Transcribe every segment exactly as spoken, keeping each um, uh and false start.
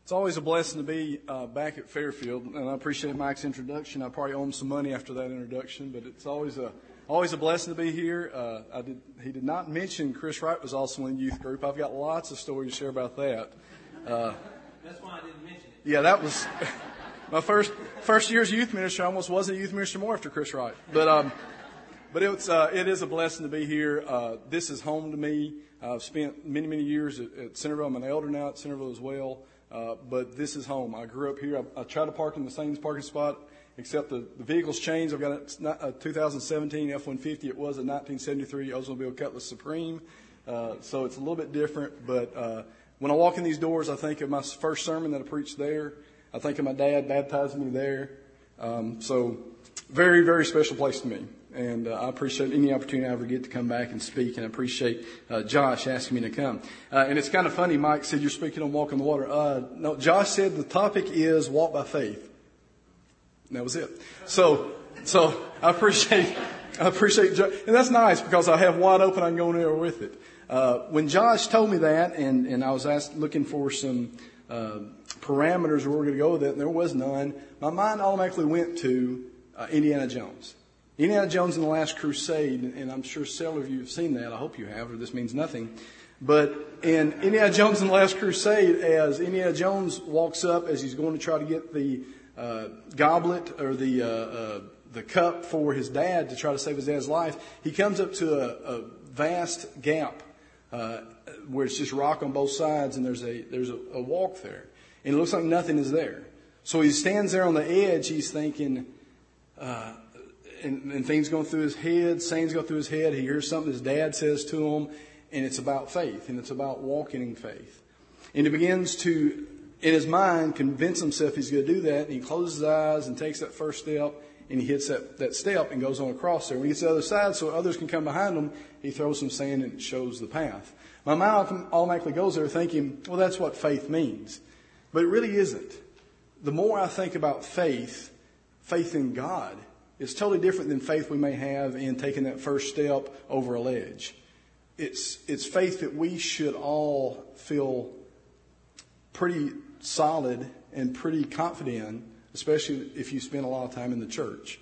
It's always a blessing to be uh, back at Fairfield, and I appreciate Mike's introduction. I probably owe him some money after that introduction, but it's always a always a blessing to be here. Uh, I did, he did not mention Chris Wright was also in the youth group. I've got lots of stories to share about that. Uh, That's why I didn't mention it. Yeah, that was my first first year's youth minister. I almost wasn't a youth minister more after Chris Wright, but um, but it's uh, it is a blessing to be here. Uh, this is home to me. I've spent many many years at, at Centerville. I'm an elder now at Centerville as well. Uh, but this is home. I grew up here. I, I try to park in the same parking spot, except the, the vehicle's changed. I've got a, a two thousand seventeen F one fifty. It was a nineteen seventy-three Oldsmobile Cutlass Supreme. Uh, so it's a little bit different. But uh, when I walk in these doors, I think of my first sermon that I preached there. I think of my dad baptizing me there. Um, so very, very special place to me. And uh, I appreciate any opportunity I ever get to come back and speak. And I appreciate uh, Josh asking me to come. Uh, and it's kind of funny. Mike said you're speaking on walking the water. Uh, no, Josh said the topic is walk by faith. And that was it. So, so I appreciate, I appreciate, and that's nice because I have wide open. I can go anywhere with it. Uh, when Josh told me that, and and I was asked, looking for some uh, parameters where we're going to go with it, and there was none. My mind automatically went to uh, Indiana Jones. Indiana Jones and the Last Crusade, and I'm sure several of you have seen that. I hope you have, or this means nothing. But in Indiana Jones and the Last Crusade, as Indiana Jones walks up as he's going to try to get the uh, goblet or the uh, uh, the cup for his dad to try to save his dad's life, he comes up to a, a vast gap uh, where it's just rock on both sides, and there's a there's a, a walk there, and it looks like nothing is there. So he stands there on the edge. He's thinking. Uh, And, and things going through his head, sayings go through his head. He hears something his dad says to him, and it's about faith, and it's about walking in faith. And he begins to, in his mind, convince himself he's going to do that, and he closes his eyes and takes that first step, and he hits that, that step and goes on across there. When he gets to the other side, so others can come behind him, he throws some sand and shows the path. My mind automatically goes there thinking, well, that's what faith means. But it really isn't. The more I think about faith, faith in God, it's totally different than faith we may have in taking that first step over a ledge. It's it's faith that we should all feel pretty solid and pretty confident in, especially if you spend a lot of time in the church.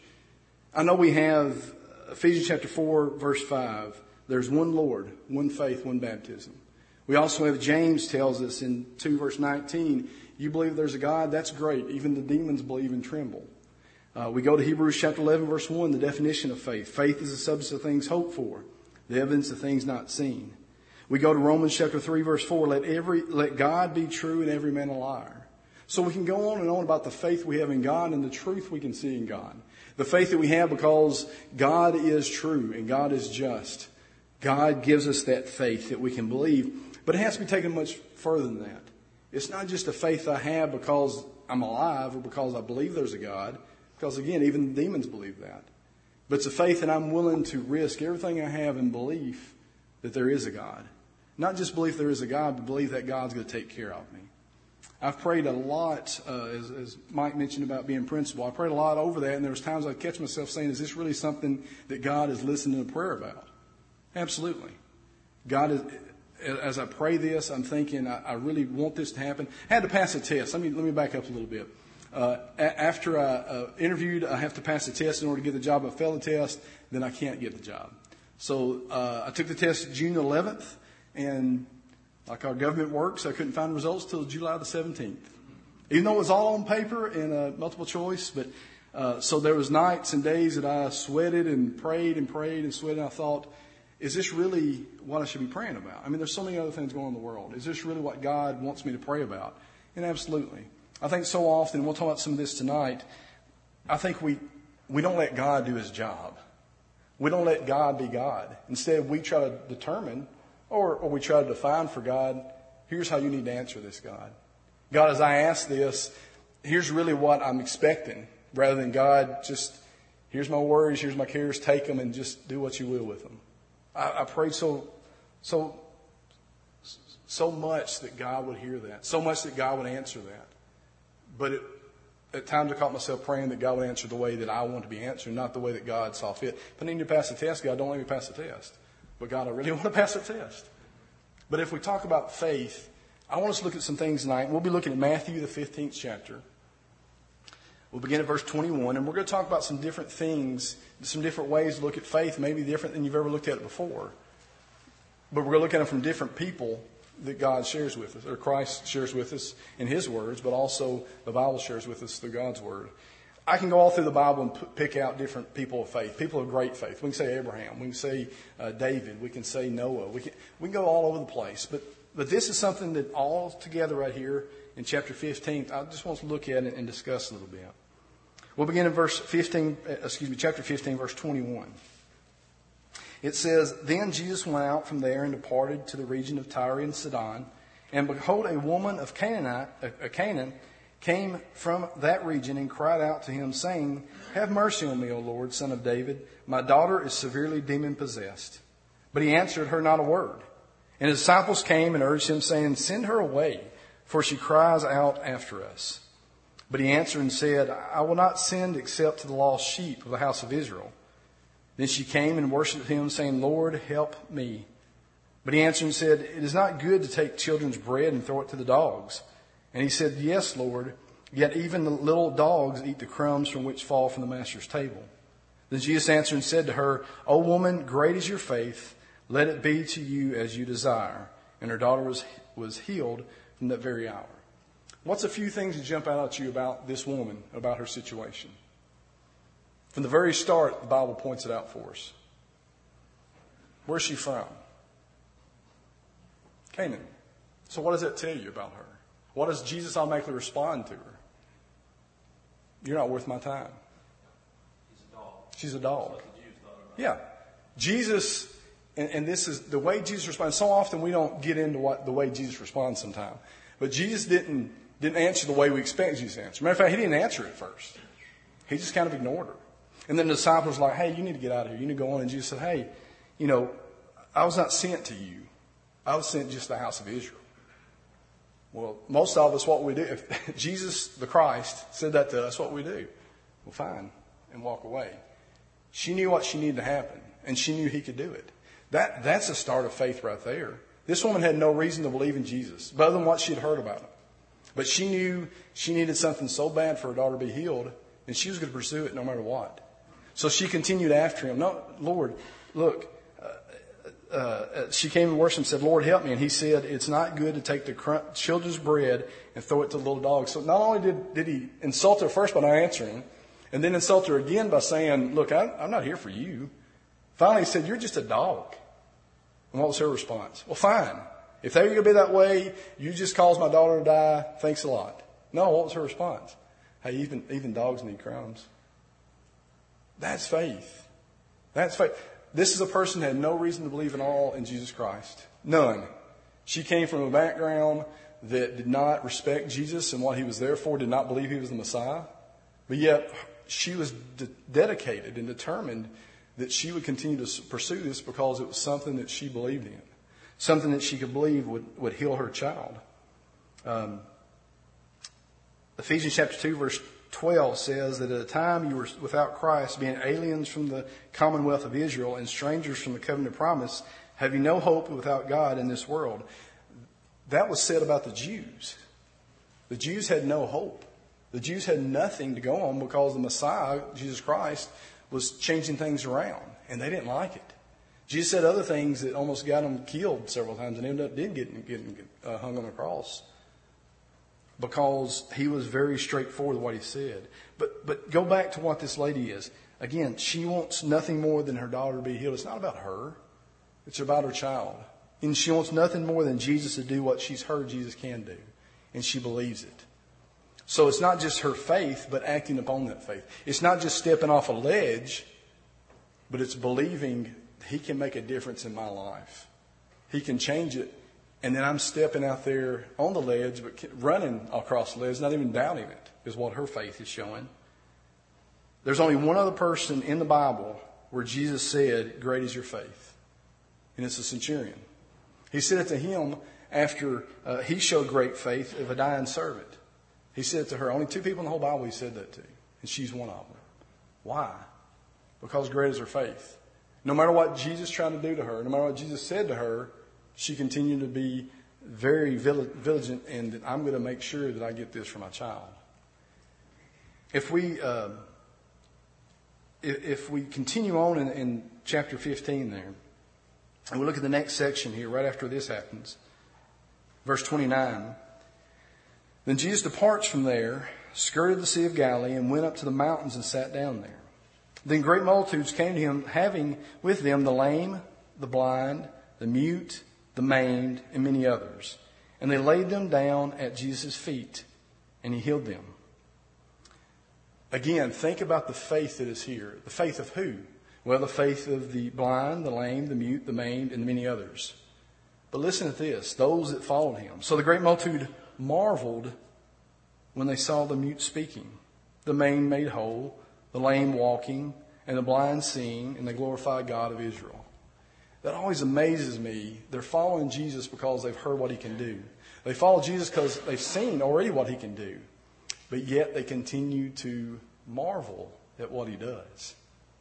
I know we have Ephesians chapter four, verse five. There's one Lord, one faith, one baptism. We also have James tells us in two, verse nineteen, you believe there's a God? That's great. Even the demons believe and tremble. Uh, we go to Hebrews chapter eleven, verse one, the definition of faith. Faith is the substance of things hoped for, the evidence of things not seen. We go to Romans chapter three, verse four, let every let God be true and every man a liar. So we can go on and on about the faith we have in God and the truth we can see in God. The faith that we have because God is true and God is just. God gives us that faith that we can believe, but it has to be taken much further than that. It's not just a faith I have because I'm alive or because I believe there's a God. Because, again, even the demons believe that. But it's a faith that I'm willing to risk everything I have in belief that there is a God. Not just believe there is a God, but believe that God's going to take care of me. I've prayed a lot, uh, as, as Mike mentioned about being principal. I prayed a lot over that, and there was times I'd catch myself saying, is this really something that God is listening to prayer about? Absolutely. God is... As I pray this, I'm thinking, I, I really want this to happen. I had to pass a test. Let me, let me back up a little bit. Uh, after I uh, interviewed, I have to pass the test in order to get the job. If I fail the test, then I can't get the job. So uh, I took the test June eleventh, and like our government works, I couldn't find results till July the seventeenth. Even though it was all on paper and uh, multiple choice, but uh, so there was nights and days that I sweated and prayed and prayed and sweated. And I thought, is this really what I should be praying about? I mean, there's so many other things going on in the world. Is this really what God wants me to pray about? And absolutely. I think so often, and we'll talk about some of this tonight, I think we we don't let God do his job. We don't let God be God. Instead, we try to determine, or, or we try to define for God, here's how you need to answer this, God. God, as I ask this, here's really what I'm expecting, rather than God, just, here's my worries, here's my cares, take them and just do what you will with them. I, I prayed so, so, so much that God would hear that, so much that God would answer that. But it, at times I caught myself praying that God would answer the way that I want to be answered, not the way that God saw fit. If I need to pass the test, God, don't let me pass the test. But God, I really want to pass the test. But if we talk about faith, I want us to look at some things tonight. We'll be looking at Matthew, the fifteenth chapter. We'll begin at verse twenty-one, and we're going to talk about some different things, some different ways to look at faith, maybe different than you've ever looked at it before. But we're going to look at it from different people that God shares with us, or Christ shares with us in His words, but also the Bible shares with us through God's Word. I can go all through the Bible and p- pick out different people of faith, people of great faith. We can say Abraham, we can say uh, David, we can say Noah. We can we can go all over the place. But but this is something that all together right here in chapter fifteen, I just want to look at it and discuss a little bit. We'll begin in verse fifteen, excuse me, chapter fifteen, verse twenty-one. It says, Then Jesus went out from there and departed to the region of Tyre and Sidon. And behold, a woman of Canaanite, a Canaan came from that region and cried out to him, saying, Have mercy on me, O Lord, Son of David. My daughter is severely demon-possessed. But he answered her not a word. And his disciples came and urged him, saying, Send her away, for she cries out after us. But he answered and said, I will not send except to the lost sheep of the house of Israel. Then she came and worshipped him, saying, Lord, help me. But he answered and said, It is not good to take children's bread and throw it to the dogs. And he said, Yes, Lord, yet even the little dogs eat the crumbs from which fall from the master's table. Then Jesus answered and said to her, O woman, great is your faith. Let it be to you as you desire. And her daughter was, was healed from that very hour. What's a few things that jump out at you about this woman, about her situation? From the very start, the Bible points it out for us. Where's she from? Canaan. So what does that tell you about her? What does Jesus automatically respond to her? You're not worth my time. She's a dog. She's a dog. That's what the Jews thought about. Yeah. Jesus, and, and this is the way Jesus responds. So often we don't get into what the way Jesus responds sometimes. But Jesus didn't, didn't answer the way we expect Jesus to answer. Matter of fact, he didn't answer it first. He just kind of ignored her. And then the disciples were like, hey, you need to get out of here. You need to go on. And Jesus said, hey, you know, I was not sent to you. I was sent just to the house of Israel. Well, most of us, what we do, if Jesus, the Christ, said that to us, what we do? Well, fine, and walk away. She knew what she needed to happen, and she knew he could do it. That That's a start of faith right there. This woman had no reason to believe in Jesus, but other than what she had heard about him. But she knew she needed something so bad for her daughter to be healed, and she was going to pursue it no matter what. So she continued after him. No, Lord, look, uh, uh, she came and worshipped and said, Lord, help me. And he said, it's not good to take the cr- children's bread and throw it to the little dogs. So not only did, did he insult her first by not answering, and then insult her again by saying, look, I, I'm not here for you. Finally, he said, you're just a dog. And what was her response? Well, fine. If they're going to be that way, you just caused my daughter to die. Thanks a lot. No, what was her response? Hey, even, even dogs need crumbs. That's faith. That's faith. This is a person that had no reason to believe at all in Jesus Christ. None. She came from a background that did not respect Jesus and what he was there for, did not believe he was the Messiah. But yet she was de- dedicated and determined that she would continue to pursue this because it was something that she believed in. Something that she could believe would, would heal her child. Um, Ephesians chapter two, verse twelve says that at a time you were without Christ, being aliens from the commonwealth of Israel and strangers from the covenant of promise, having no hope without God in this world. That was said about the Jews. The Jews had no hope. The Jews had nothing to go on because the Messiah, Jesus Christ, was changing things around, and they didn't like it. Jesus said other things that almost got them killed several times and ended up did get getting uh, hung on the cross because he was very straightforward with what he said. But but go back to what this lady is. Again, she wants nothing more than her daughter to be healed. It's not about her. It's about her child. And she wants nothing more than Jesus to do what she's heard Jesus can do. And she believes it. So it's not just her faith, but acting upon that faith. It's not just stepping off a ledge, but it's believing he can make a difference in my life. He can change it. And then I'm stepping out there on the ledge, but running across the ledge, not even doubting it, is what her faith is showing. There's only one other person in the Bible where Jesus said, great is your faith. And it's a centurion. He said it to him after uh, he showed great faith of a dying servant. He said it to her. Only two people in the whole Bible he said that to. And she's one of them. Why? Because great is her faith. No matter what Jesus tried to do to her, no matter what Jesus said to her, she continued to be very vigilant, and I'm going to make sure that I get this for my child. If we uh, if, if we continue on in, in chapter fifteen there, and we look at the next section here, right after this happens, verse twenty-nine. Then Jesus departs from there, skirted the Sea of Galilee, and went up to the mountains and sat down there. Then great multitudes came to him, having with them the lame, the blind, the mute, the maimed, and many others. And they laid them down at Jesus' feet, and he healed them. Again, think about the faith that is here. The faith of who? Well, the faith of the blind, the lame, the mute, the maimed, and many others. But listen to this, those that followed him. So the great multitude marveled when they saw the mute speaking, the maimed made whole, the lame walking, and the blind seeing, and they glorified God of Israel. That always amazes me. They're following Jesus because they've heard what he can do. They follow Jesus because they've seen already what he can do. But yet they continue to marvel at what he does.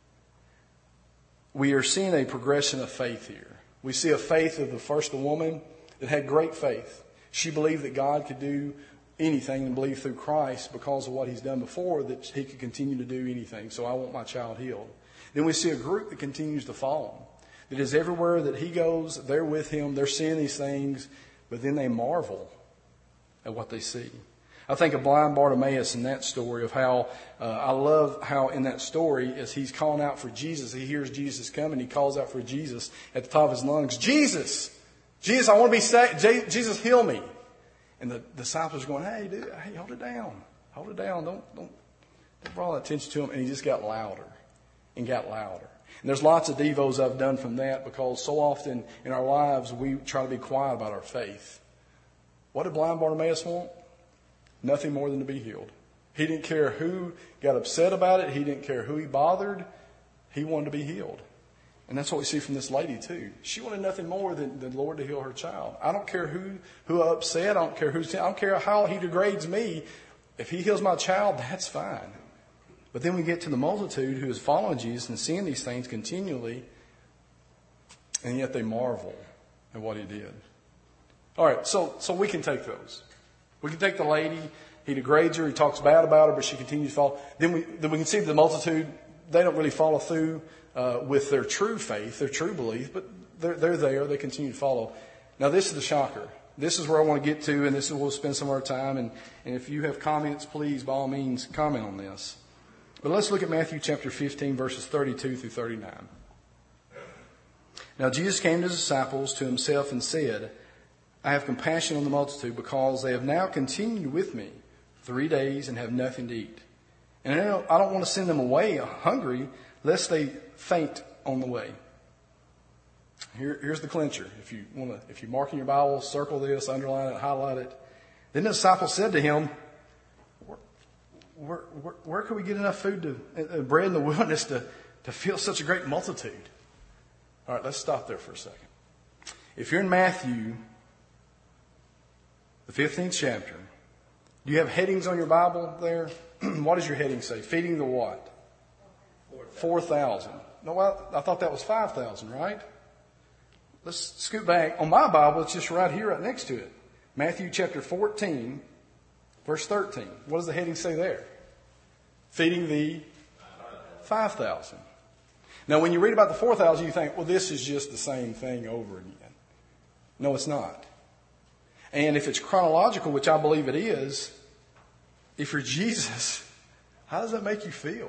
We are seeing a progression of faith here. We see a faith of the first the woman that had great faith. She believed that God could do anything and believed through Christ because of what he's done before that he could continue to do anything. So I want my child healed. Then we see a group that continues to follow him. That is everywhere that he goes, they're with him, they're seeing these things, but then they marvel at what they see. I think of blind Bartimaeus in that story of how, uh, I love how in that story as he's calling out for Jesus, he hears Jesus coming, he calls out for Jesus at the top of his lungs, Jesus! Jesus, I want to be saved. Jesus, heal me. And the disciples are going, hey, dude, hey, hold it down. Hold it down. Don't, don't, don't draw attention to him. And he just got louder and got louder. And there's lots of devos I've done from that because so often in our lives we try to be quiet about our faith. What did blind Bartimaeus want? Nothing more than to be healed. He didn't care who got upset about it. He didn't care who he bothered. He wanted to be healed. And that's what we see from this lady too. She wanted nothing more than the Lord to heal her child. I don't care who, who upset. I don't care who's, I don't care how he degrades me. If he heals my child, that's fine. But then we get to the multitude who is following Jesus and seeing these things continually, and yet they marvel at what he did. All right, so so we can take those. We can take the lady. He degrades her. He talks bad about her, but she continues to follow. Then we then we can see the multitude. They don't really follow through uh, with their true faith, their true belief, but they're they're there. They continue to follow. Now this is the shocker. This is where I want to get to, and this is where we'll spend some of our time. And, and if you have comments, please, by all means, comment on this. But let's look at Matthew chapter fifteen, verses thirty-two through thirty-nine. Now Jesus came to his disciples to himself and said, I have compassion on the multitude because they have now continued with me three days and have nothing to eat. And I don't, I don't want to send them away hungry lest they faint on the way. Here, here's the clincher. If you want to, if you mark in your Bible, circle this, underline it, highlight it. Then the disciples said to him, where, where, where, where could we get enough food to, uh, bread in the wilderness to, to fill such a great multitude? All right, let's stop there for a second. If you're in Matthew, the fifteenth chapter, do you have headings on your Bible there? What does your heading say? Feeding the what? four thousand. No, I, I thought that was five thousand, right? Let's scoot back. On my Bible, it's just right here, right next to it. Matthew chapter fourteen, verse thirteen. What does the heading say there? Feeding the five thousand. Now, when you read about the four thousand, you think, well, this is just the same thing over again. No, it's not. And if it's chronological, which I believe it is, if you're Jesus, how does that make you feel?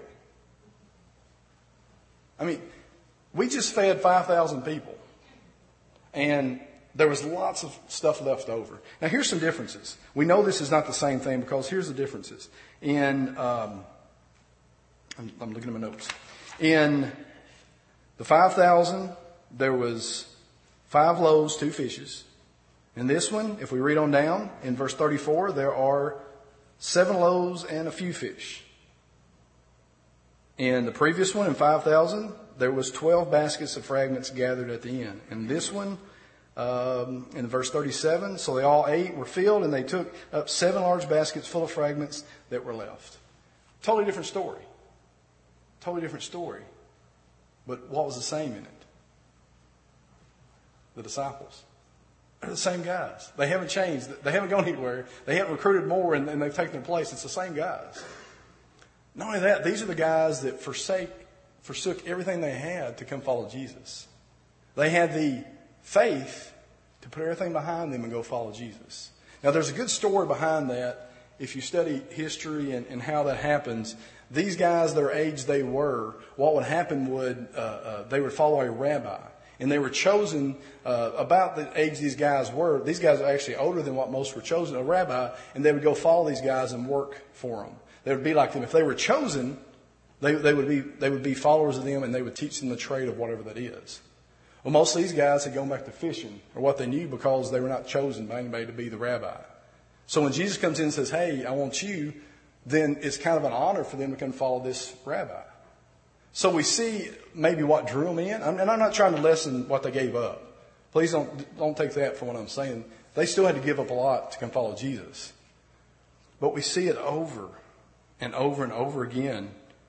I mean, we just fed five thousand people. And there was lots of stuff left over. Now, here's some differences. We know this is not the same thing because here's the differences. In, um, I'm, I'm looking at my notes. In the five thousand, there was five loaves, two fishes. In this one, if we read on down, in verse thirty-four, there are seven loaves and a few fish. In the previous one, in five thousand, there was twelve baskets of fragments gathered at the end. In this one, um, in verse thirty-seven, so they all ate, were filled, and they took up seven large baskets full of fragments that were left. Totally different story. Totally different story. But what was the same in it? The disciples. They're the same guys. They haven't changed. They haven't gone anywhere. They haven't recruited more and, and they've taken their place. It's the same guys. Not only that, these are the guys that forsake, forsook everything they had to come follow Jesus. They had the faith to put everything behind them and go follow Jesus. Now, there's a good story behind that. If you study history and, and how that happens, these guys, their age they were, what would happen would, uh, uh, they would follow a rabbi. And they were chosen uh, about the age these guys were. These guys are actually older than what most were chosen, a rabbi, and they would go follow these guys and work for them. They would be like them. If they were chosen, they, they would be they would be followers of them, and they would teach them the trade of whatever that is. Well, most of these guys had gone back to fishing, or what they knew, because they were not chosen by anybody to be the rabbi. So when Jesus comes in and says, hey, I want you, then it's kind of an honor for them to come follow this rabbi. So we see maybe what drew them in. And I'm not trying to lessen what they gave up. Please don't, don't take that for what I'm saying. They still had to give up a lot to come follow Jesus. But we see it over and over and over again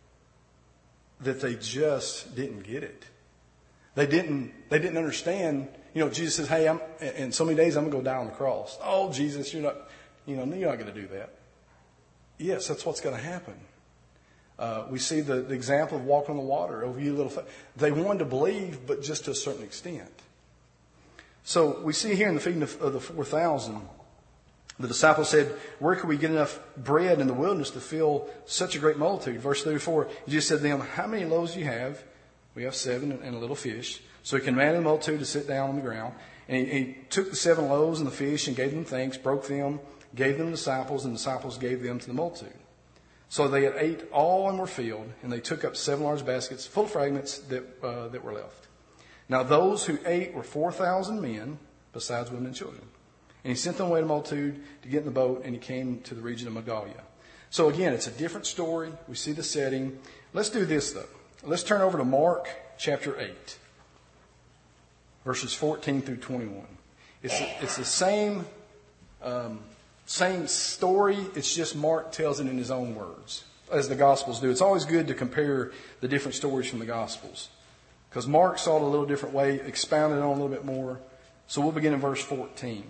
that they just didn't get it. They didn't, they didn't understand. You know, Jesus says, hey, I'm, in so many days I'm going to go die on the cross. Oh, Jesus, you're not, you know, you're not going to do that. Yes, that's what's going to happen. Uh, we see the, the example of walking on the water over you little. Fa- they wanted to believe, but just to a certain extent. So we see here in the feeding of, of the four thousand, the disciples said, where could we get enough bread in the wilderness to fill such a great multitude? Verse thirty-four, Jesus said to them, how many loaves do you have? We have seven and a little fish. So he commanded the multitude to sit down on the ground. And he, he took the seven loaves and the fish and gave them thanks, broke them, gave them to the disciples, and the disciples gave them to the multitude. So they had ate all and were filled, and they took up seven large baskets full of fragments that uh, that were left. Now those who ate were four thousand men, besides women and children. And he sent them away to the multitude to get in the boat, and he came to the region of Magdala. So again, it's a different story. We see the setting. Let's do this, though. Let's turn over to Mark chapter eight, verses fourteen through twenty-one. It's, it's the same... Um, Same story, it's just Mark tells it in his own words, as the Gospels do. It's always good to compare the different stories from the Gospels, because Mark saw it a little different way, expounded on it a little bit more. So we'll begin in verse fourteen.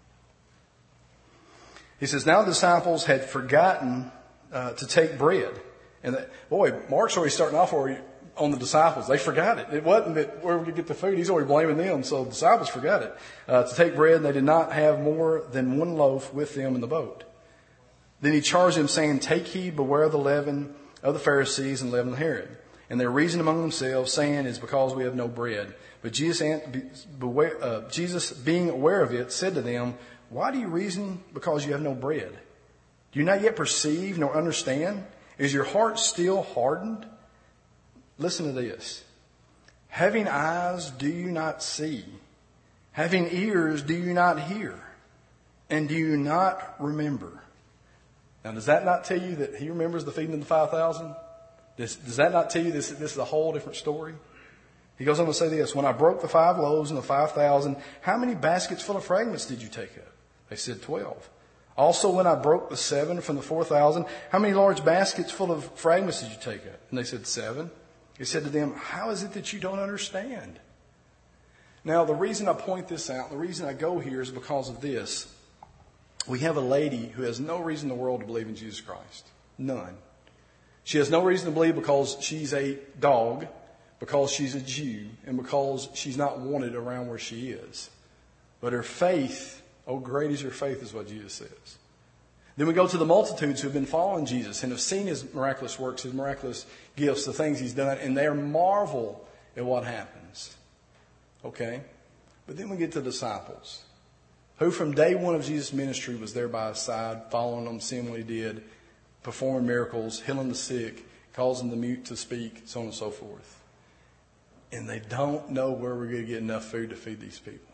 He says, now the disciples had forgotten uh, to take bread. And that, boy, Mark's already starting off on the disciples. They forgot it. It wasn't that where we could get the food. He's already blaming them. So the disciples forgot it. Uh, to take bread, and they did not have more than one loaf with them in the boat. Then he charged them, saying, take heed, beware of the leaven of the Pharisees and leaven of Herod. And they reasoned among themselves, saying, it's because we have no bread. But Jesus, beware, uh, Jesus, being aware of it, said to them, why do you reason because you have no bread? Do you not yet perceive nor understand? Is your heart still hardened? Listen to this. Having eyes, do you not see? Having ears, do you not hear? And do you not remember? Now, does that not tell you that he remembers the feeding of the five thousand? Does, does that not tell you this, this is a whole different story? He goes on to say this. When I broke the five loaves and the five thousand, how many baskets full of fragments did you take up? They said twelve. Also, when I broke the seven from the four thousand, how many large baskets full of fragments did you take up? And they said seven. He said to them, how is it that you don't understand? Now, the reason I point this out, the reason I go here is because of this. We have a lady who has no reason in the world to believe in Jesus Christ. None. She has no reason to believe because she's a dog, because she's a Jew, and because she's not wanted around where she is. But her faith, oh, great is your faith, is what Jesus says. Then we go to the multitudes who have been following Jesus and have seen his miraculous works, his miraculous gifts, the things he's done, and they marvel at what happens. Okay? But then we get to the disciples, who from day one of Jesus' ministry was there by his side, following him, seeing what he did, performing miracles, healing the sick, causing the mute to speak, so on and so forth. And they don't know where we're going to get enough food to feed these people.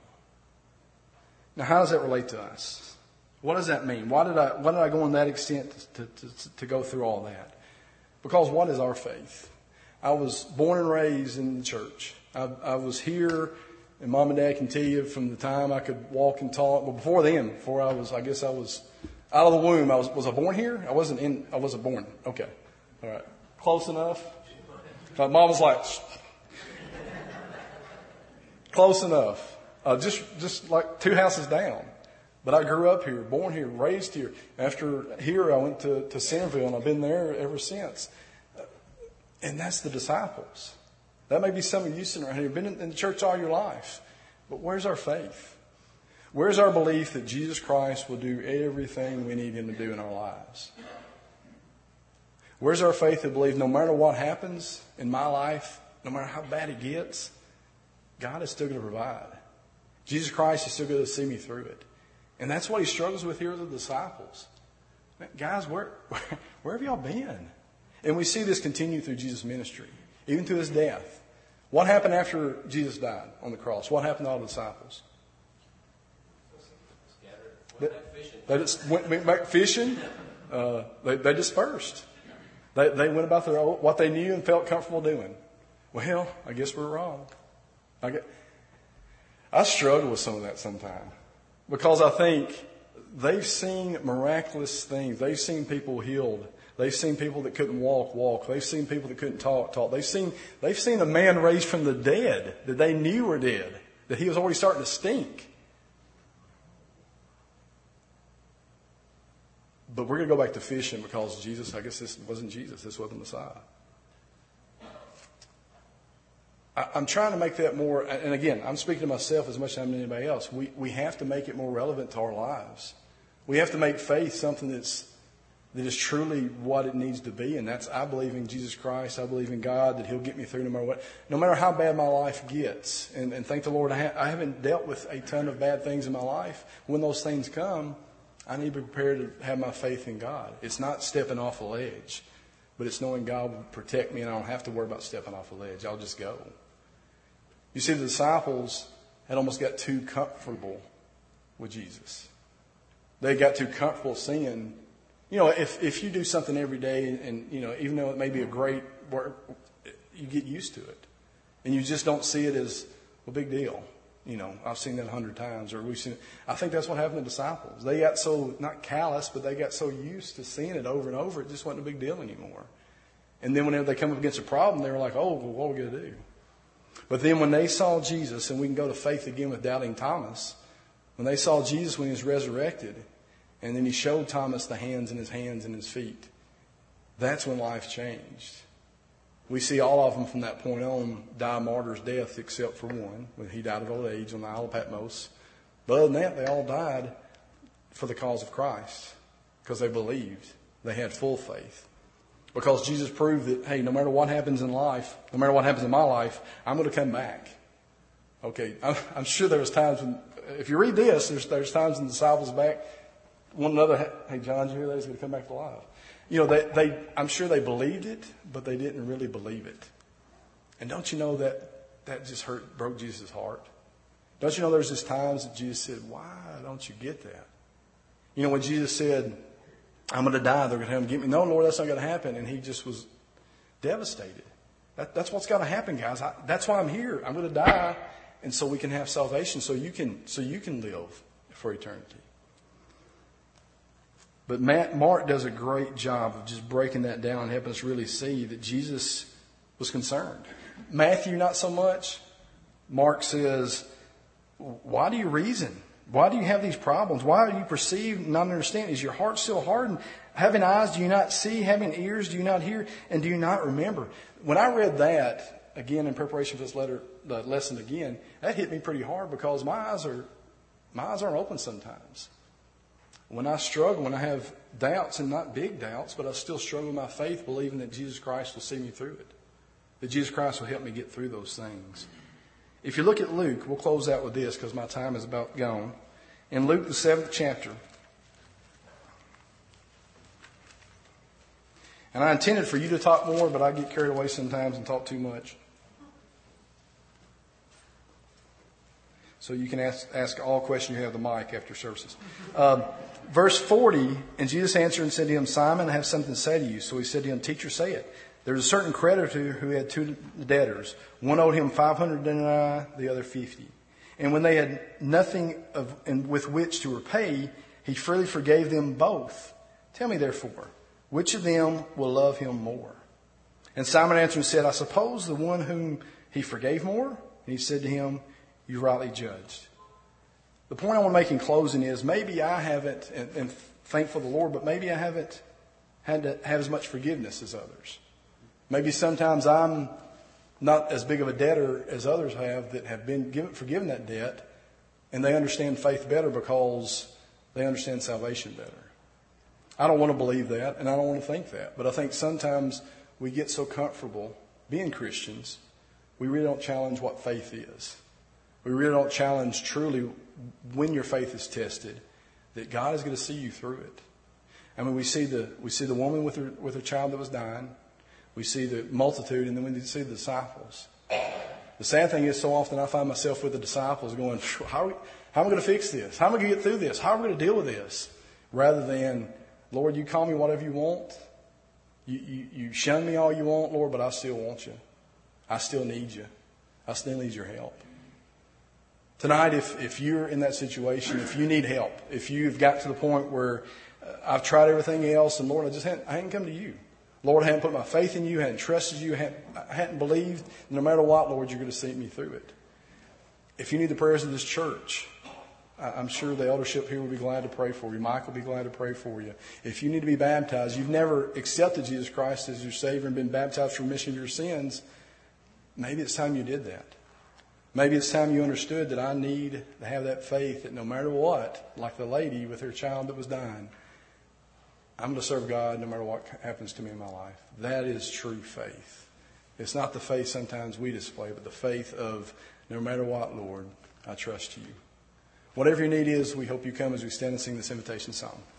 Now, how does that relate to us? What does that mean? Why did I, why did I go on that extent to, to, to go through all that? Because what is our faith? I was born and raised in the church. I, I was here, and Mom and Dad can tell you from the time I could walk and talk. Well, before then, before I was, I guess I was out of the womb. I was, was I born here? I wasn't in, I wasn't born. Okay. All right. Close enough? My mom was like, close enough. uh, just just like two houses down. But I grew up here, born here, raised here. After here, I went to, to Centerville, and I've been there ever since. And that's the disciples. That may be some of you sitting around here, been in, in the church all your life. But where's our faith? Where's our belief that Jesus Christ will do everything we need Him to do in our lives? Where's our faith to believe no matter what happens in my life, no matter how bad it gets, God is still going to provide. Jesus Christ is still going to see me through it. And that's what He struggles with here with the disciples. Guys, where, where have y'all been? And we see this continue through Jesus' ministry, even to His death. What happened after Jesus died on the cross? What happened to all the disciples? They, they just went, went back fishing. Uh, they, they dispersed. They, they went about their own, what they knew and felt comfortable doing. Well, I guess we're wrong. I, get, I struggle with some of that sometimes. Because I think they've seen miraculous things. They've seen people healed. They've seen people that couldn't walk, walk. They've seen people that couldn't talk, talk. They've seen, they've seen a man raised from the dead that they knew were dead, that he was already starting to stink. But we're going to go back to fishing because Jesus, I guess this wasn't Jesus. This wasn't the Messiah. I'm trying to make that more, and again, I'm speaking to myself as much as I'm to anybody else. We we have to make it more relevant to our lives. We have to make faith something that's that is truly what it needs to be, and that's I believe in Jesus Christ. I believe in God that He'll get me through no matter what, no matter how bad my life gets. And, and thank the Lord, I, ha- I haven't dealt with a ton of bad things in my life. When those things come, I need to be prepared to have my faith in God. It's not stepping off a ledge, but it's knowing God will protect me, and I don't have to worry about stepping off a ledge. I'll just go. You see, the disciples had almost got too comfortable with Jesus. They got too comfortable seeing, you know, if, if you do something every day and, and, you know, even though it may be a great work, you get used to it. And you just don't see it as a big deal. You know, I've seen that a hundred times, or we've seen it. I think that's what happened to the disciples. They got so, not callous, but they got so used to seeing it over and over, it just wasn't a big deal anymore. And then whenever they come up against a problem, they were like, oh, well, what are we going to do? But then when they saw Jesus, and we can go to faith again with doubting Thomas, when they saw Jesus when He was resurrected, and then He showed Thomas the hands in His hands and His feet, that's when life changed. We see all of them from that point on die a martyr's death except for one, when he died of old age on the Isle of Patmos. But other than that, they all died for the cause of Christ because they believed. They had full faith. Because Jesus proved that, hey, no matter what happens in life, no matter what happens in my life, I'm going to come back. Okay, I'm, I'm sure there was times when, if you read this, there's, there's times when the disciples back, one another, hey, John, did you hear that? He's going to come back alive. You know, they, they, I'm sure they believed it, but they didn't really believe it. And don't you know that that just hurt, broke Jesus' heart? Don't you know there's just times that Jesus said, why don't you get that? You know, when Jesus said, I'm going to die, they're going to come get me. No, Lord, that's not going to happen. And He just was devastated. That, that's what's got to happen, guys. I, that's why I'm here. I'm going to die, and so we can have salvation, so you can, so you can live for eternity. But Matt, Mark does a great job of just breaking that down and helping us really see that Jesus was concerned. Matthew, not so much. Mark says, why do you reason? Why do you have these problems? Why do you perceive and not understand? Is your heart still hardened? Having eyes, do you not see? Having ears, do you not hear? And do you not remember? When I read that, again, in preparation for this letter, the lesson again, that hit me pretty hard because my eyes are, my eyes aren't open sometimes. When I struggle, when I have doubts, and not big doubts, but I still struggle with my faith, believing that Jesus Christ will see me through it. That Jesus Christ will help me get through those things. If you look at Luke, we'll close out with this because my time is about gone. In Luke, the seventh chapter. And I intended for you to talk more, but I get carried away sometimes and talk too much. So you can ask, ask all questions. You have the mic after services. Um, verse forty, and Jesus answered and said to him, Simon, I have something to say to you. So he said to him, Teacher, say it. There was a certain creditor who had two debtors. One owed him five hundred denarii, the other fifty. And when they had nothing of, and with which to repay, he freely forgave them both. Tell me therefore, which of them will love him more? And Simon answered and said, I suppose the one whom he forgave more. And he said to him, You rightly judged. The point I want to make in closing is maybe I haven't, and, and thankful to the Lord, but maybe I haven't had to have as much forgiveness as others. Maybe sometimes I'm not as big of a debtor as others have that have been given, forgiven that debt, and they understand faith better because they understand salvation better. I don't want to believe that, and I don't want to think that, but I think sometimes we get so comfortable being Christians, we really don't challenge what faith is. We really don't challenge truly when your faith is tested that God is going to see you through it. I mean, we see the we see the woman with her with her child that was dying. We see the multitude, and then we see the disciples. The sad thing is, so often I find myself with the disciples going, how are we, how am I going to fix this? How am I going to get through this? How am I going to deal with this? Rather than, Lord, you call me whatever you want. You, you, you shun me all you want, Lord, but I still want you. I still need you. I still need your help. Tonight, if, if you're in that situation, if you need help, if you've got to the point where uh, I've tried everything else, and Lord, I just hadn't, I hadn't come to you. Lord, I hadn't put my faith in you, hadn't trusted you, hadn't, I hadn't believed. No matter what, Lord, you're going to see me through it. If you need the prayers of this church, I'm sure the eldership here will be glad to pray for you. Mike will be glad to pray for you. If you need to be baptized, you've never accepted Jesus Christ as your Savior and been baptized for remission of your sins, maybe it's time you did that. Maybe it's time you understood that I need to have that faith that no matter what, like the lady with her child that was dying, I'm going to serve God no matter what happens to me in my life. That is true faith. It's not the faith sometimes we display, but the faith of no matter what, Lord, I trust you. Whatever your need is, we hope you come as we stand and sing this invitation song.